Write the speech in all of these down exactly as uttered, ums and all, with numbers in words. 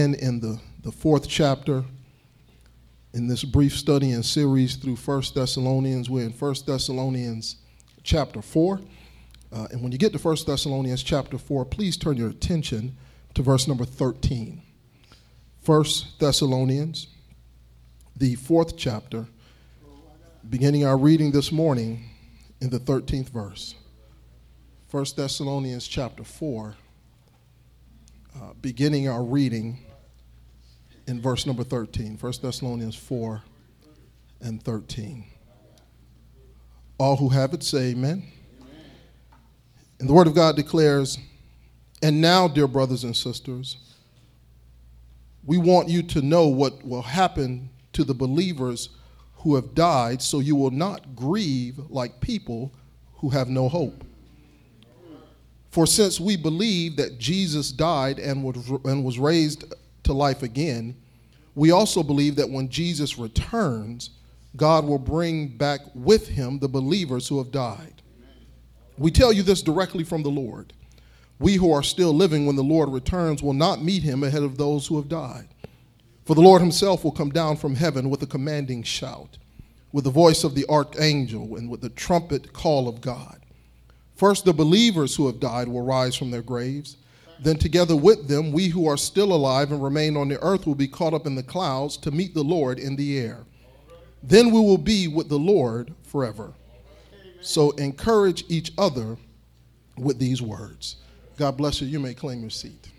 And in the, the fourth chapter, in this brief study and series through First Thessalonians, we're in First Thessalonians chapter four. Uh, and when you get to First Thessalonians chapter four, please turn your attention to verse number thirteen. First Thessalonians, the fourth chapter, beginning our reading this morning in the thirteenth verse. First Thessalonians chapter four, uh, beginning our reading in verse number thirteen. First Thessalonians four and thirteen. All who have it say amen. Amen. And the word of God declares, "And now, dear brothers and sisters, we want you to know what will happen to the believers who have died, so you will not grieve like people who have no hope. For since we believe that Jesus died and was, and was raised to life again, we also believe that when Jesus returns, God will bring back with him the believers who have died. We tell you this directly from the Lord. We who are still living when the Lord returns will not meet him ahead of those who have died. For the Lord himself will come down from heaven with a commanding shout, with the voice of the archangel, and with the trumpet call of God. First, the believers who have died will rise from their graves. Then together with them, we who are still alive and remain on the earth will be caught up in the clouds to meet the Lord in the air. Then we will be with the Lord forever. So encourage each other with these words." God bless you. You may claim your seat.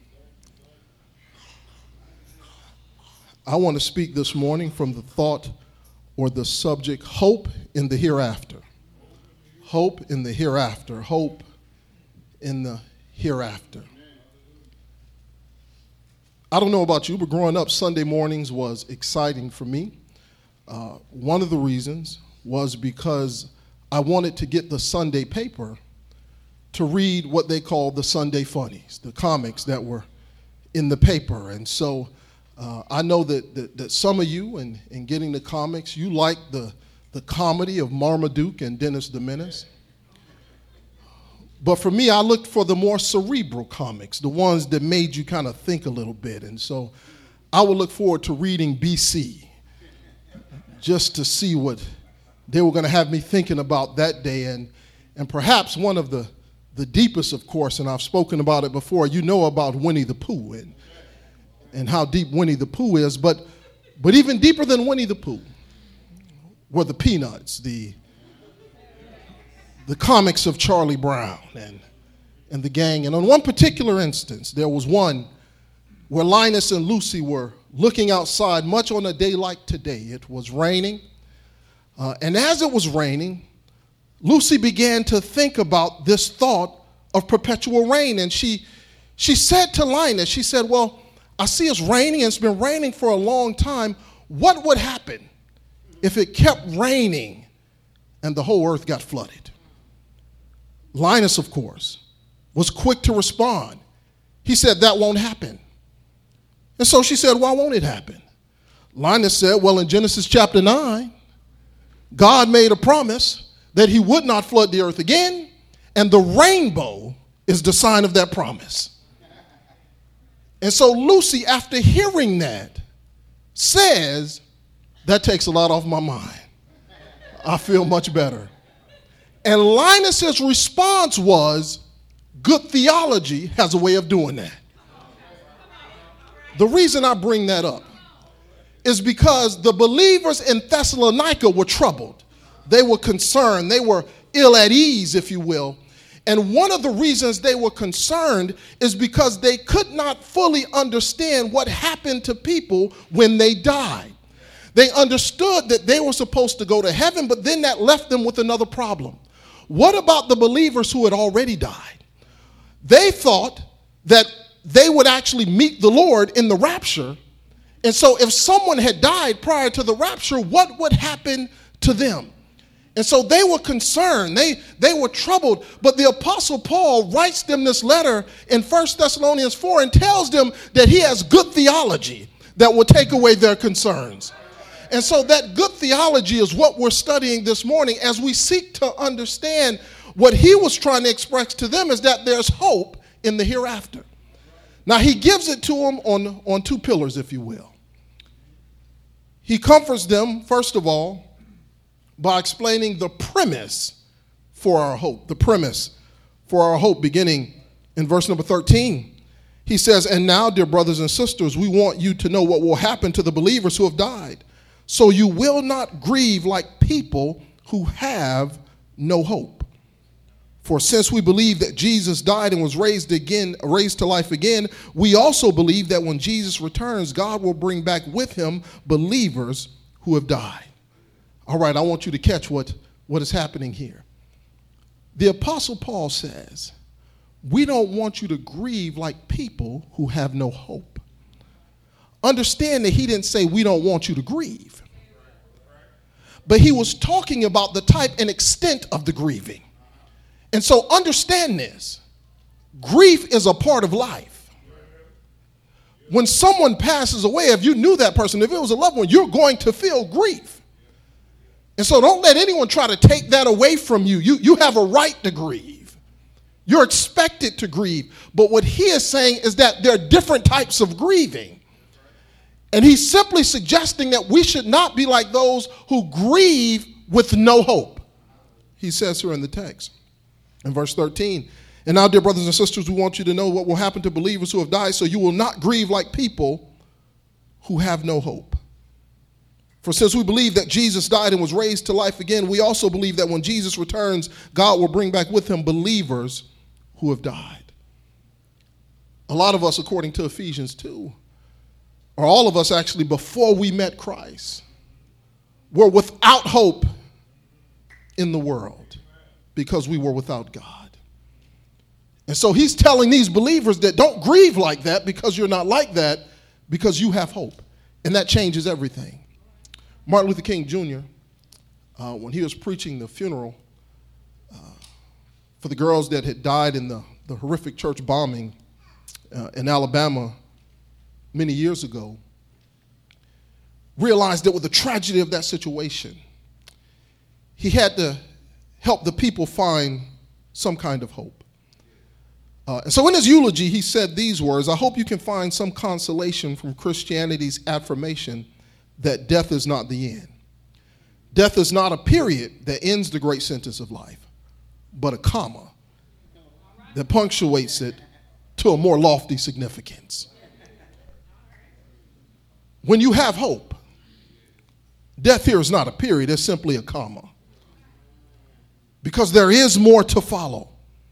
I want to speak this morning from the thought or the subject, hope in the hereafter. Hope in the hereafter. Hope in the hereafter. I don't know about you, but growing up, Sunday mornings was exciting for me. Uh, one of the reasons was because I wanted to get the Sunday paper to read what they called the Sunday funnies, the comics that were in the paper. And so uh, I know that, that that some of you, in, in getting the comics, you like the, the comedy of Marmaduke and Dennis the Menace. But for me, I looked for the more cerebral comics, the ones that made you kind of think a little bit. And so I would look forward to reading B C just to see what they were going to have me thinking about that day. And, and perhaps one of the, the deepest, of course, and I've spoken about it before, you know about Winnie the Pooh and, and how deep Winnie the Pooh is. But, but even deeper than Winnie the Pooh were the Peanuts, the the comics of Charlie Brown and, and the gang. And on one particular instance, there was one where Linus and Lucy were looking outside, much on a day like today. It was raining. Uh, and as it was raining, Lucy began to think about this thought of perpetual rain. And she, she said to Linus, she said, "Well, I see it's raining, and it's been raining for a long time. What would happen if it kept raining and the whole earth got flooded?" Linus, of course, was quick to respond. He said, "That won't happen." And so she said, "Why won't it happen?" Linus said, "Well, in Genesis chapter nine, God made a promise that he would not flood the earth again, and the rainbow is the sign of that promise." And so Lucy, after hearing that, says, "That takes a lot off my mind. I feel much better." And Linus's response was, "Good theology has a way of doing that." The reason I bring that up is because the believers in Thessalonica were troubled. They were concerned. They were ill at ease, if you will. And one of the reasons they were concerned is because they could not fully understand what happened to people when they died. They understood that they were supposed to go to heaven, but then that left them with another problem. What about the believers who had already died? They thought that they would actually meet the Lord in the rapture. And so if someone had died prior to the rapture, what would happen to them? And so they were concerned. They, they were troubled. But the Apostle Paul writes them this letter in First Thessalonians four and tells them that he has good theology that will take away their concerns. And so that good theology is what we're studying this morning as we seek to understand what he was trying to express to them, is that there's hope in the hereafter. Now, he gives it to them on, on two pillars, if you will. He comforts them, first of all, by explaining the premise for our hope. The premise for our hope, beginning in verse number thirteen. He says, and now, dear brothers and sisters, we want you to know what will happen to the believers who have died, so you will not grieve like people who have no hope. For since we believe that Jesus died and was raised again, raised to life again, we also believe that when Jesus returns, God will bring back with him believers who have died. All right, I want you to catch what, what is happening here. The Apostle Paul says, we don't want you to grieve like people who have no hope. Understand that he didn't say we don't want you to grieve. But he was talking about the type and extent of the grieving. And so understand this. Grief is a part of life. When someone passes away, if you knew that person, if it was a loved one, you're going to feel grief. And so don't let anyone try to take that away from you. You, you have a right to grieve. You're expected to grieve. But what he is saying is that there are different types of grieving. And he's simply suggesting that we should not be like those who grieve with no hope. He says here in the text, in verse thirteen, and now, dear brothers and sisters, we want you to know what will happen to believers who have died, so you will not grieve like people who have no hope. For since we believe that Jesus died and was raised to life again, we also believe that when Jesus returns, God will bring back with him believers who have died. A lot of us, according to Ephesians two, or all of us actually, before we met Christ, were without hope in the world because we were without God. And so he's telling these believers that don't grieve like that because you're not like that, because you have hope. And that changes everything. Martin Luther King Junior, uh, when he was preaching the funeral uh, for the girls that had died in the, the horrific church bombing uh, in Alabama many years ago, realized that with the tragedy of that situation, he had to help the people find some kind of hope. Uh, and so in his eulogy, he said these words, I hope you can find some consolation from Christianity's affirmation that death is not the end. Death is not a period that ends the great sentence of life, but a comma that punctuates it to a more lofty significance. When you have hope, death here is not a period, it's simply a comma. Because there is more to follow.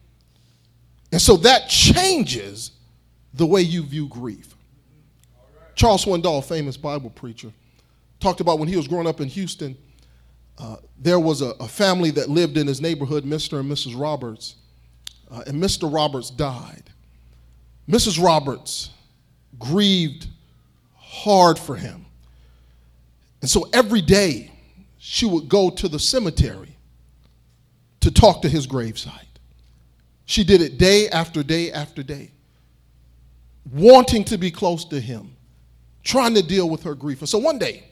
And so that changes the way you view grief. Charles Swindoll, famous Bible preacher, talked about when he was growing up in Houston, uh, there was a, a family that lived in his neighborhood, Mister and Missus Roberts, uh, and Mister Roberts died. Missus Roberts grieved hard for him. And so every day she would go to the cemetery to talk to his gravesite. She did it day after day after day, wanting to be close to him, trying to deal with her grief. And so one day,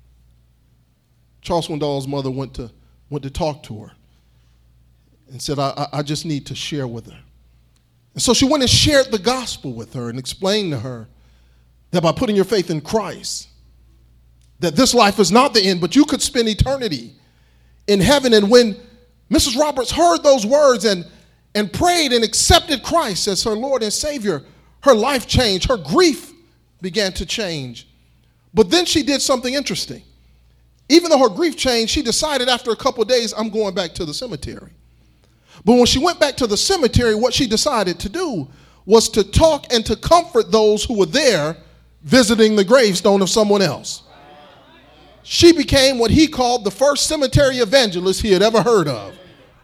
Charles Swindoll's mother went to, went to talk to her and said, I, I just need to share with her. And so she went and shared the gospel with her and explained to her that by putting your faith in Christ, that this life is not the end, but you could spend eternity in heaven. And when Missus Roberts heard those words and, and prayed and accepted Christ as her Lord and Savior, her life changed. Her grief began to change. But then she did something interesting. Even though her grief changed, she decided after a couple of days, I'm going back to the cemetery. But when she went back to the cemetery, what she decided to do was to talk and to comfort those who were there visiting the gravestone of someone else. She became what he called the first cemetery evangelist he had ever heard of.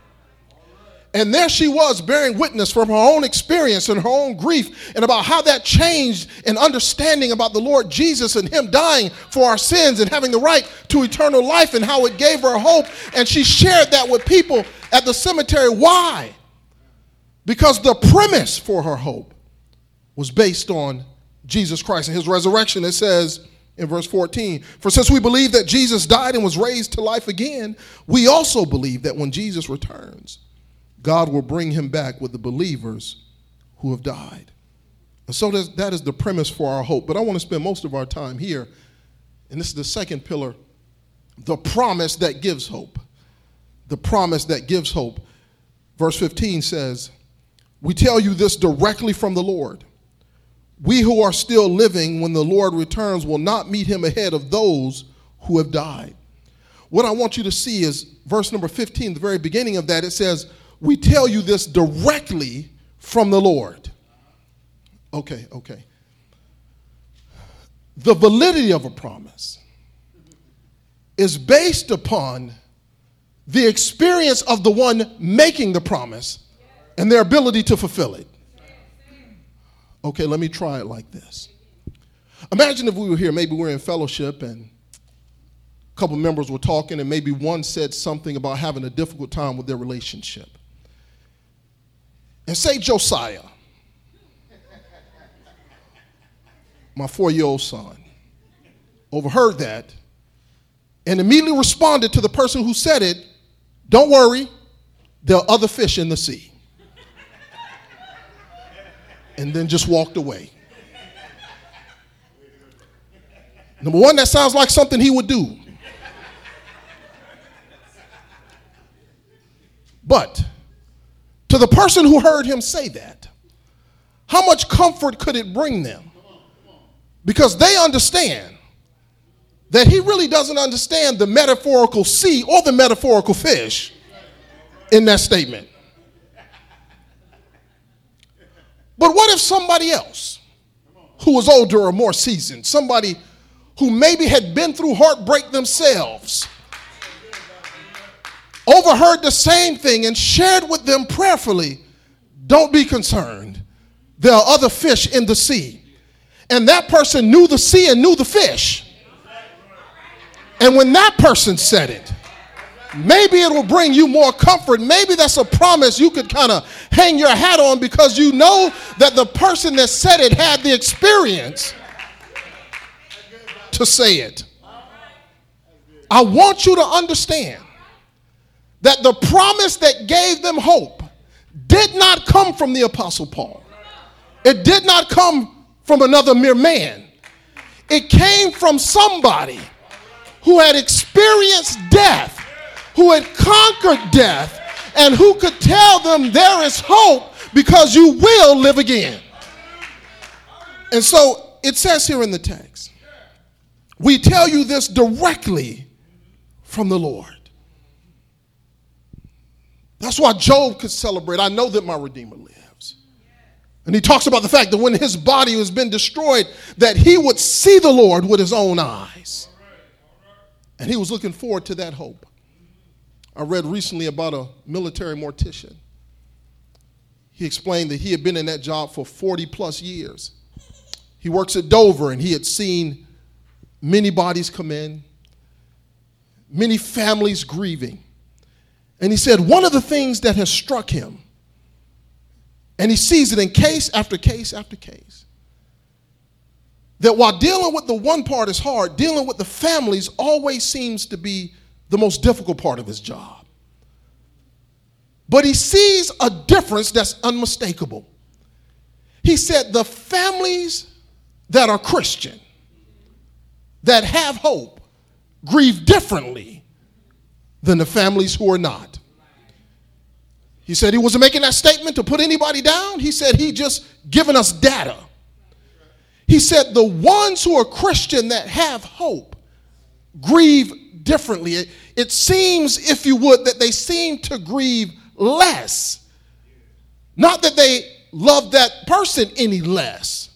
And there she was bearing witness from her own experience and her own grief and about how that changed an understanding about the Lord Jesus and him dying for our sins and having the right to eternal life and how it gave her hope. And she shared that with people at the cemetery. Why? Because the premise for her hope was based on Jesus Christ and his resurrection. It says in verse fourteen, for since we believe that Jesus died and was raised to life again, we also believe that when Jesus returns, God will bring him back with the believers who have died. So that is the premise for our hope. But I want to spend most of our time here, and this is the second pillar, the promise that gives hope. The promise that gives hope. Verse fifteen says, we tell you this directly from the Lord. We who are still living when the Lord returns will not meet him ahead of those who have died. What I want you to see is verse number fifteen, the very beginning of that, it says, we tell you this directly from the Lord. Okay, okay. The validity of a promise is based upon the experience of the one making the promise and their ability to fulfill it. Okay, let me try it like this. Imagine if we were here, maybe we're in fellowship and a couple members were talking and maybe one said something about having a difficult time with their relationship. And say Josiah, my four-year-old son, overheard that and immediately responded to the person who said it, don't worry, there are other fish in the sea. And then just walked away. Number one, that sounds like something he would do. But to the person who heard him say that, how much comfort could it bring them? Because they understand that he really doesn't understand the metaphorical sea or the metaphorical fish in that statement. But what if somebody else who was older or more seasoned, somebody who maybe had been through heartbreak themselves, overheard the same thing and shared with them prayerfully, don't be concerned, there are other fish in the sea. And that person knew the sea and knew the fish. And when that person said it, maybe it will bring you more comfort. Maybe that's a promise you could kind of hang your hat on because you know that the person that said it had the experience to say it. I want you to understand that the promise that gave them hope did not come from the Apostle Paul. It did not come from another mere man. It came from somebody who had experienced death, who had conquered death, and who could tell them there is hope because you will live again. And so it says here in the text, we tell you this directly from the Lord. That's why Job could celebrate. I know that my Redeemer lives. And he talks about the fact that when his body has been destroyed, that he would see the Lord with his own eyes. And he was looking forward to that hope. I read recently about a military mortician. He explained that he had been in that job for forty plus years. He works at Dover and he had seen many bodies come in, many families grieving. And he said one of the things that has struck him, and he sees it in case after case after case, that while dealing with the one part is hard, dealing with the families always seems to be the most difficult part of his job. But he sees a difference that's unmistakable. He said the families that are Christian, that have hope, grieve differently than the families who are not. He said he wasn't making that statement to put anybody down. He said he just giving us data. He said the ones who are Christian that have hope grieve differently. It, it seems, if you would, that they seem to grieve less. Not that they love that person any less.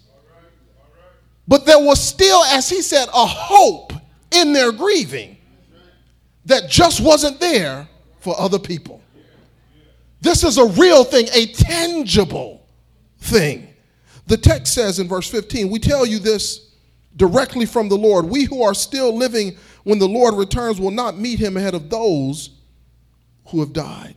But there was still, as he said, a hope in their grieving that just wasn't there for other people. This is a real thing, a tangible thing. The text says in verse fifteen, we tell you this directly from the Lord. We who are still living when the Lord returns will not meet him ahead of those who have died.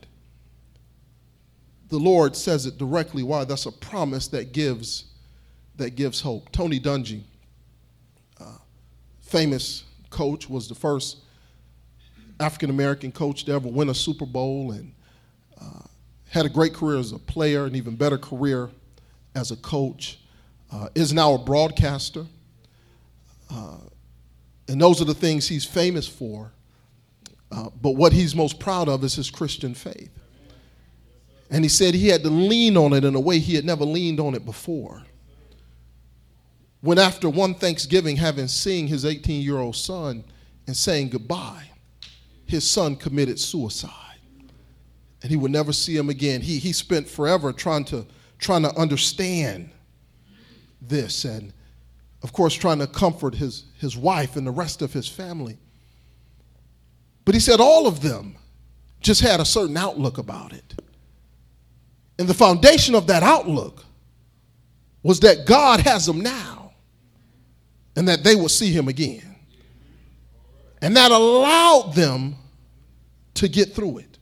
The Lord says it directly. Why? That's a promise that gives, that gives hope. Tony Dungy, uh, famous coach, was the first African-American coach to ever win a Super Bowl, and uh, had a great career as a player, an even better career as a coach. uh, is now a broadcaster. Uh, and those are the things he's famous for. Uh, but what he's most proud of is his Christian faith. And he said he had to lean on it in a way he had never leaned on it before. When after one Thanksgiving, having seen his eighteen-year-old son and saying goodbye, his son committed suicide. And he would never see him again. He, he spent forever trying to, trying to understand this and, of course, trying to comfort his, his wife and the rest of his family. But he said all of them just had a certain outlook about it. And the foundation of that outlook was that God has them now and that they will see him again. And that allowed them to get through it.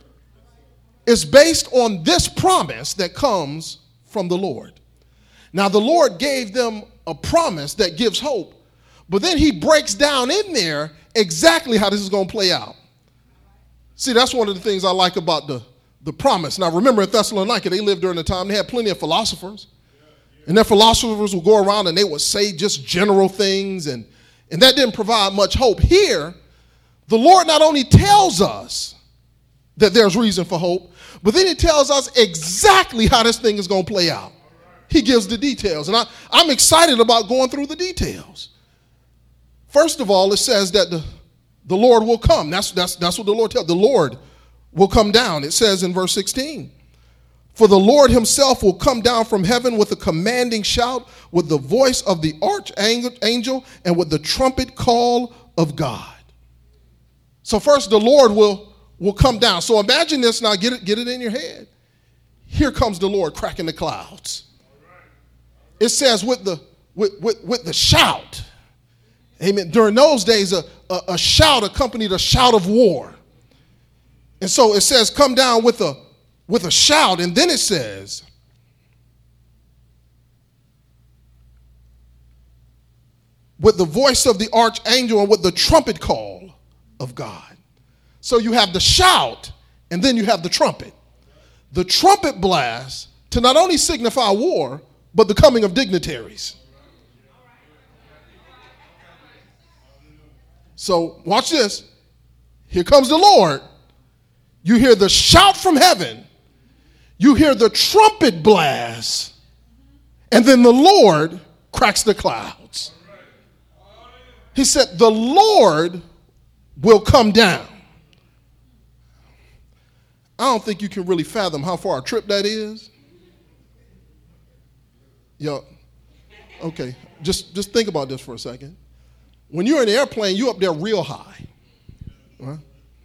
It's based on this promise that comes from the Lord. Now, the Lord gave them a promise that gives hope, but then he breaks down in there exactly how this is going to play out. See, that's one of the things I like about the, the promise. Now, remember in Thessalonica, they lived during the time, they had plenty of philosophers. And their philosophers would go around and they would say just general things, and, and that didn't provide much hope. Here, the Lord not only tells us that there's reason for hope, but then he tells us exactly how this thing is going to play out. He gives the details, and I, I'm excited about going through the details. First of all, it says that the, the Lord will come. That's, that's, that's what the Lord tells. The Lord will come down. It says in verse sixteen, for the Lord himself will come down from heaven with a commanding shout, with the voice of the archangel, and with the trumpet call of God. So first, the Lord will, will come down. So imagine this now, get it, get it in your head. Here comes the Lord cracking the clouds. It says with the, with, with, with the shout. Amen. During those days, a, a, a shout accompanied a shout of war. And so it says, come down with a, with a shout. And then it says, with the voice of the archangel and with the trumpet call of God. So you have the shout, and then you have the trumpet. The trumpet blast to not only signify war, but the coming of dignitaries. So watch this. Here comes the Lord. You hear the shout from heaven. You hear the trumpet blast. And then the Lord cracks the clouds. He said, the Lord will come down. I don't think you can really fathom how far a trip that is. Yo, okay, just, just think about this for a second. When you're in an airplane, you're up there real high. Right?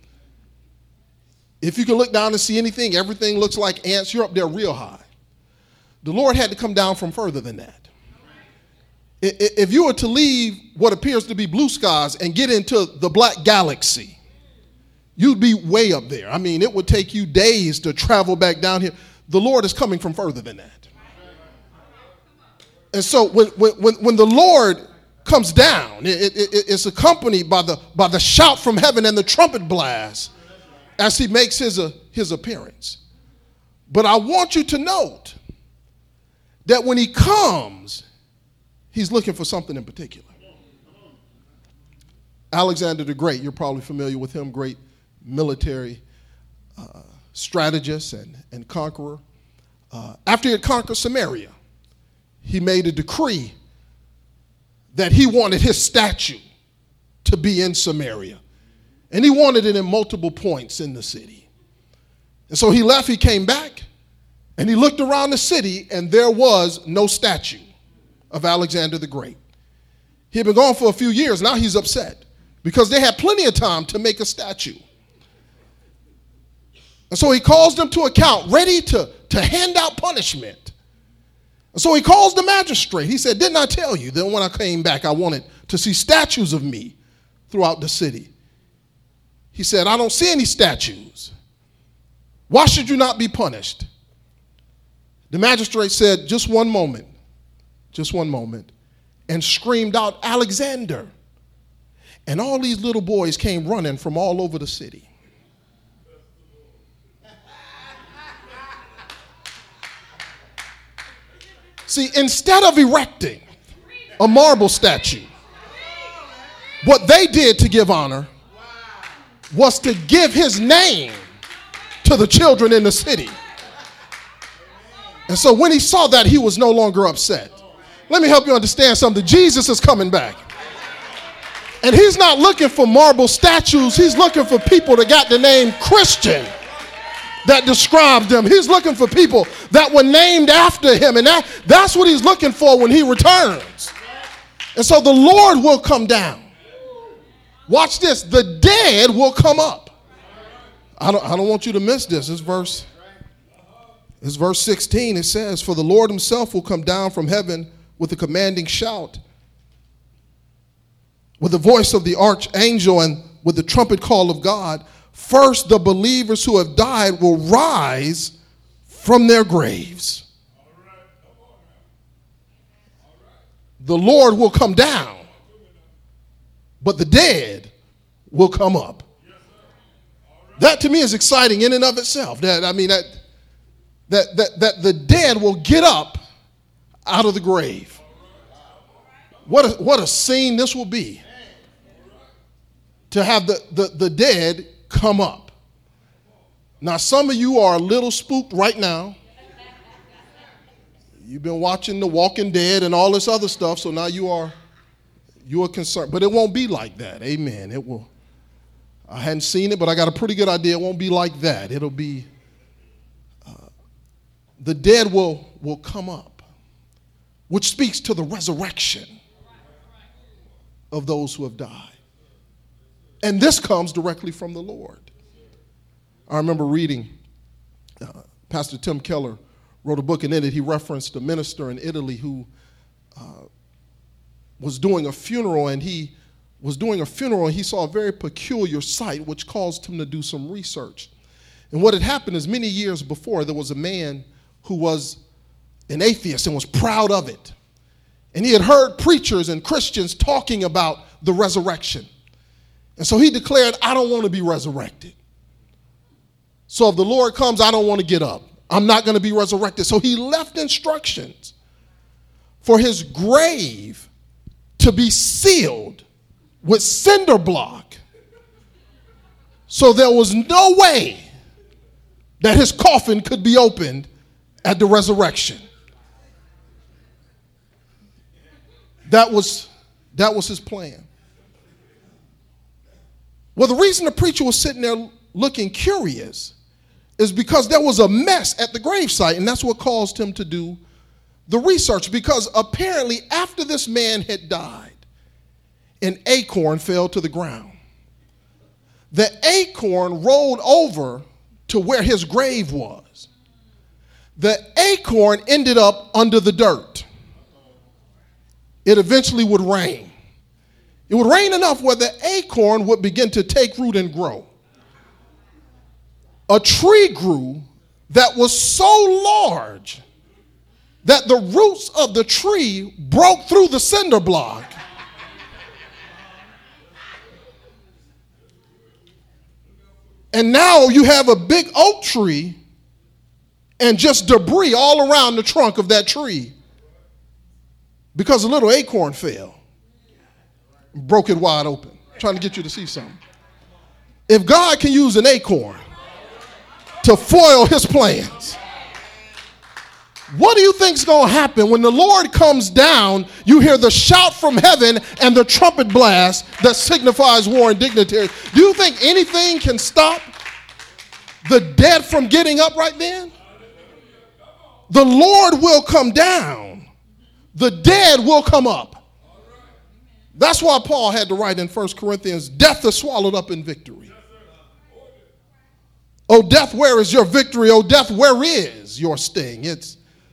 If you can look down and see anything, everything looks like ants, you're up there real high. The Lord had to come down from further than that. If you were to leave what appears to be blue skies and get into the black galaxy, you'd be way up there. I mean, it would take you days to travel back down here. The Lord is coming from further than that. And so when, when, when the Lord comes down, it, it, it's accompanied by the, by the shout from heaven and the trumpet blast as he makes his, uh, his appearance. But I want you to note that when he comes, he's looking for something in particular. Alexander the Great, you're probably familiar with him, great military uh, strategist and, and conqueror. Uh, after he had conquered Samaria, he made a decree that he wanted his statue to be in Samaria. And he wanted it in multiple points in the city. And so he left, he came back, and he looked around the city, and there was no statue of Alexander the Great. He had been gone for a few years. Now he's upset because they had plenty of time to make a statue. And so he calls them to account, ready to, to hand out punishment. And so he calls the magistrate. He said, didn't I tell you that when I came back, I wanted to see statues of me throughout the city? He said, I don't see any statues. Why should you not be punished? The magistrate said, just one moment, just one moment, and screamed out, Alexander. And all these little boys came running from all over the city. See, instead of erecting a marble statue, what they did to give honor was to give his name to the children in the city. And so when he saw that, he was no longer upset. Let me help you understand something. Jesus is coming back. And he's not looking for marble statues. He's looking for people that got the name Christian that describes them. He's looking for people that were named after him. And that, that's what he's looking for when he returns. And so the Lord will come down. Watch this. The dead will come up. I don't, I don't want you to miss this. This verse, this verse sixteen. It says, for the Lord himself will come down from heaven with a commanding shout, with the voice of the archangel and with the trumpet call of God. First, the believers who have died will rise from their graves. The Lord will come down, but the dead will come up. That to me is exciting in and of itself. That I mean that that that that the dead will get up out of the grave. What a, what a scene this will be. To have the, the, the dead come up. Now some of you are a little spooked right now. You've been watching The Walking Dead and all this other stuff, so now you are you are concerned. But it won't be like that. Amen. It will. I hadn't seen it, but I got a pretty good idea. It won't be like that. It'll be uh, the dead will will come up, which speaks to the resurrection of those who have died. And this comes directly from the Lord. I remember reading, uh, Pastor Tim Keller wrote a book, and in it he referenced a minister in Italy who uh, was doing a funeral, and he was doing a funeral, and he saw a very peculiar sight, which caused him to do some research. And what had happened is many years before, there was a man who was an atheist and was proud of it. And he had heard preachers and Christians talking about the resurrection. And so he declared, I don't want to be resurrected. So if the Lord comes, I don't want to get up. I'm not going to be resurrected. So he left instructions for his grave to be sealed with cinder block. So there was no way that his coffin could be opened at the resurrection. That was, that was his plan. Well, the reason the preacher was sitting there looking curious is because there was a mess at the gravesite, and that's what caused him to do the research. Because apparently after this man had died, an acorn fell to the ground. The acorn rolled over to where his grave was. The acorn ended up under the dirt. It eventually would rain. It would rain enough where the acorn would begin to take root and grow. A tree grew that was so large that the roots of the tree broke through the cinder block. And now you have a big oak tree and just debris all around the trunk of that tree because a little acorn fell. Broke it wide open. I'm trying to get you to see something. If God can use an acorn to foil his plans, what do you think is going to happen when the Lord comes down? You hear the shout from heaven and the trumpet blast that signifies war and dignitary. Do you think anything can stop the dead from getting up right then? The Lord will come down. The dead will come up. That's why Paul had to write in First Corinthians, death is swallowed up in victory. Oh, death, where is your victory? Oh, death, where is your sting? It's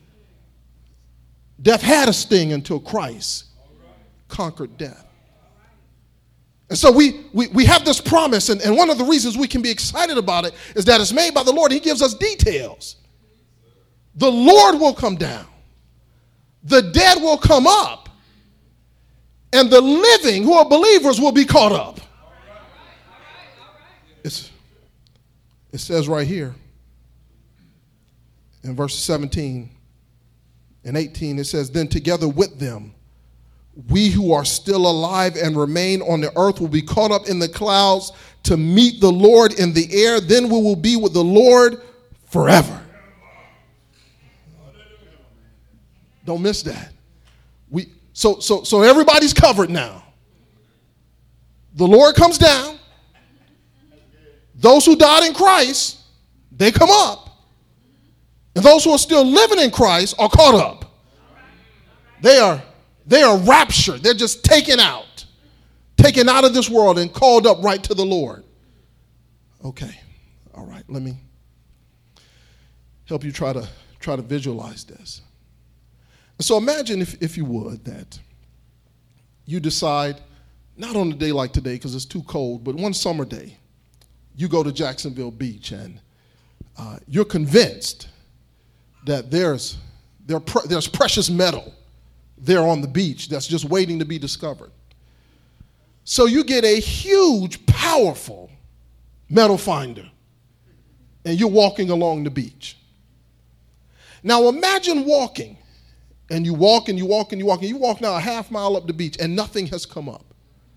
death had a sting until Christ conquered death. And so we, we, we have this promise, and, and one of the reasons we can be excited about it is that it's made by the Lord. He gives us details. The Lord will come down. The dead will come up. And the living who are believers will be caught up. It's, it says right here in verse seventeen and eighteen, it says, then together with them, we who are still alive and remain on the earth will be caught up in the clouds to meet the Lord in the air. Then we will be with the Lord forever. Don't miss that. We so so so everybody's covered now. The Lord comes down. Those who died in Christ, they come up. And those who are still living in Christ are caught up. They are They are raptured. They're just taken out. Taken out of this world and called up right to the Lord. Okay. All right. Let me help you try to try to visualize this. So imagine, if, if you would, that you decide, not on a day like today because it's too cold, but one summer day, you go to Jacksonville Beach and uh, you're convinced that there's, there pre- there's precious metal there on the beach that's just waiting to be discovered. So you get a huge, powerful metal finder, and you're walking along the beach. Now imagine walking, and you walk and you walk and you walk and you walk now a half mile up the beach, and nothing has come up.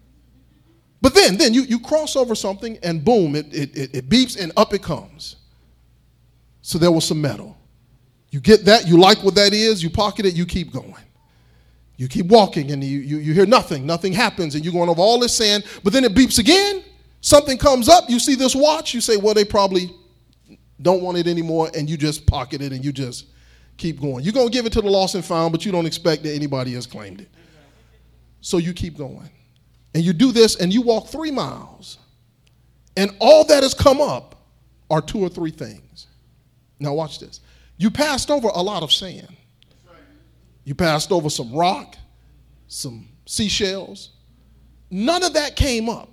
But then, then you, you cross over something, and boom, it, it, it, it beeps, and up it comes. So there was some metal. You get that, you like what that is, you pocket it, you keep going. You keep walking and you, you, you hear nothing. Nothing happens and you're going over all this sand. But then it beeps again. Something comes up. You see this watch. You say, well, they probably don't want it anymore. And you just pocket it and you just keep going. You're going to give it to the lost and found, but you don't expect that anybody has claimed it. So you keep going. And you do this and you walk three miles. And all that has come up are two or three things. Now watch this. You passed over a lot of sand. You passed over some rock, some seashells. None of that came up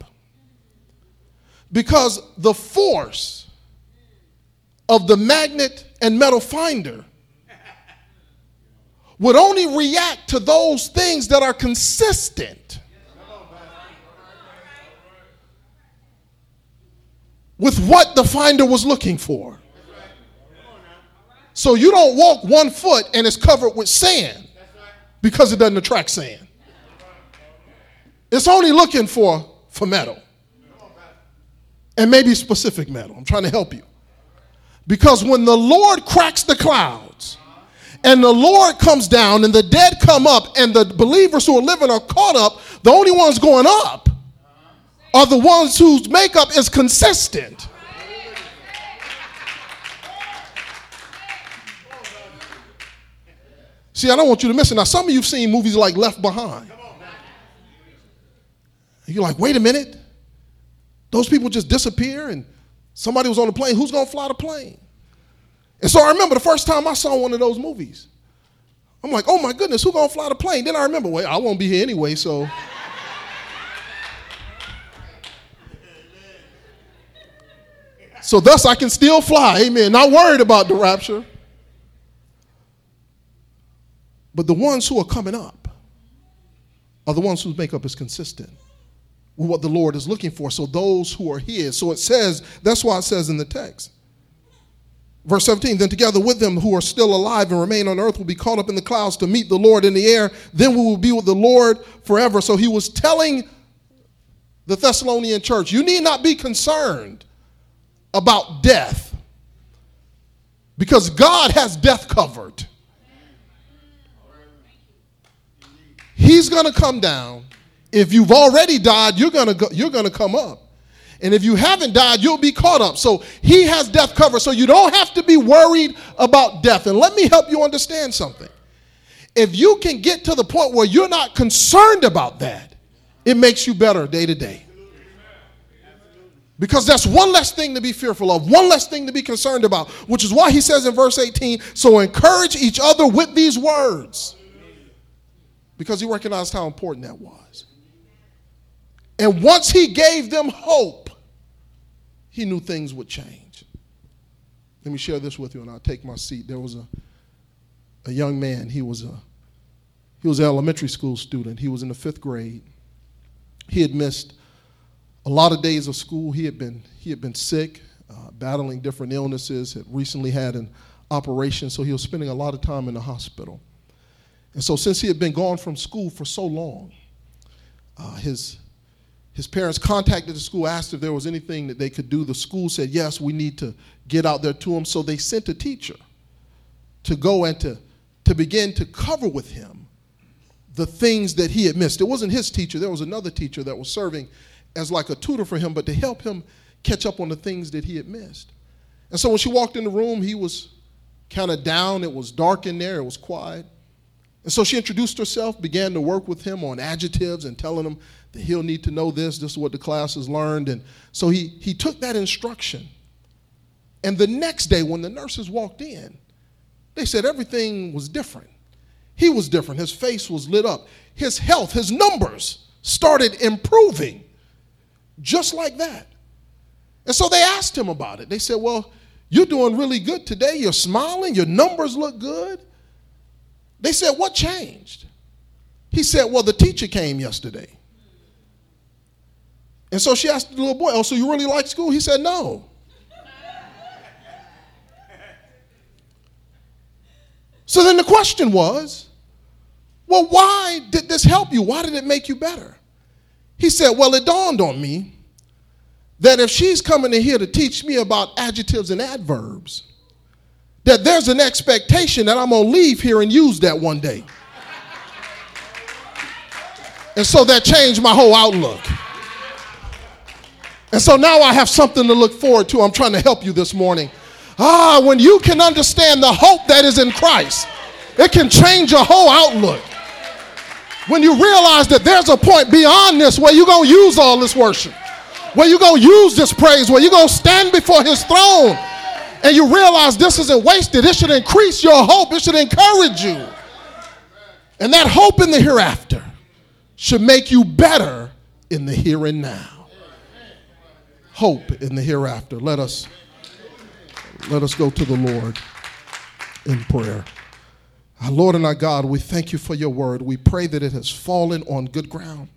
because the force of the magnet and metal finder would only react to those things that are consistent with what the finder was looking for. So you don't walk one foot and it's covered with sand because it doesn't attract sand. It's only looking for, for metal. And maybe specific metal. I'm trying to help you. Because when the Lord cracks the clouds and the Lord comes down and the dead come up and the believers who are living are caught up, the only ones going up are the ones whose makeup is consistent. See, I don't want you to miss it. Now, some of you have seen movies like Left Behind. You're like, wait a minute. Those people just disappear and somebody was on the plane. Who's going to fly the plane? And so I remember the first time I saw one of those movies. I'm like, oh, my goodness, who's going to fly the plane? Then I remember, wait, I won't be here anyway, so. So thus I can still fly. Amen. Not worried about the rapture. But the ones who are coming up are the ones whose makeup is consistent with what the Lord is looking for. So those who are his. So it says, that's why it says in the text. Verse seventeen, then together with them who are still alive and remain on earth will be caught up in the clouds to meet the Lord in the air. Then we will be with the Lord forever. So he was telling the Thessalonian church, you need not be concerned about death because God has death covered. He's going to come down. If you've already died, you're going to go, you're going to come up. And if you haven't died, you'll be caught up. So he has death covered. So you don't have to be worried about death. And let me help you understand something. If you can get to the point where you're not concerned about that, it makes you better day to day. Because that's one less thing to be fearful of, one less thing to be concerned about, which is why he says in verse eighteen, so encourage each other with these words. Because he recognized how important that was. And once he gave them hope, he knew things would change. Let me share this with you and I'll take my seat. There was a, a young man. He was a he was an elementary school student. He was in the fifth grade. He had missed a lot of days of school. He had been he had been sick, uh, battling different illnesses, had recently had an operation, so he was spending a lot of time in the hospital. And so since he had been gone from school for so long, uh, his, his parents contacted the school, asked if there was anything that they could do. The school said, yes, we need to get out there to him. So they sent a teacher to go and to, to begin to cover with him the things that he had missed. It wasn't his teacher. There was another teacher that was serving as like a tutor for him, but to help him catch up on the things that he had missed. And so when she walked in the room, he was kind of down. It was dark in there. It was quiet. And so she introduced herself, began to work with him on adjectives and telling him that he'll need to know this. This is what the class has learned. And so he, he took that instruction. And the next day when the nurses walked in, they said everything was different. He was different. His face was lit up. His health, his numbers started improving just like that. And so they asked him about it. They said, well, you're doing really good today. You're smiling. Your numbers look good. They said, what changed? He said, well, the teacher came yesterday. And so she asked the little boy, oh, so you really like school? He said, no. So then the question was, well, why did this help you? Why did it make you better? He said, well, it dawned on me that if she's coming in here to teach me about adjectives and adverbs, that there's an expectation that I'm going to leave here and use that one day. And so that changed my whole outlook. And so now I have something to look forward to. I'm trying to help you this morning. Ah, when you can understand the hope that is in Christ, it can change your whole outlook. When you realize that there's a point beyond this where you're going to use all this worship, where you're going to use this praise, where you're going to stand before his throne, and you realize this isn't wasted. It should increase your hope. It should encourage you. And that hope in the hereafter should make you better in the here and now. Hope in the hereafter. Let us, let us go to the Lord in prayer. Our Lord and our God, we thank you for your word. We pray that it has fallen on good ground.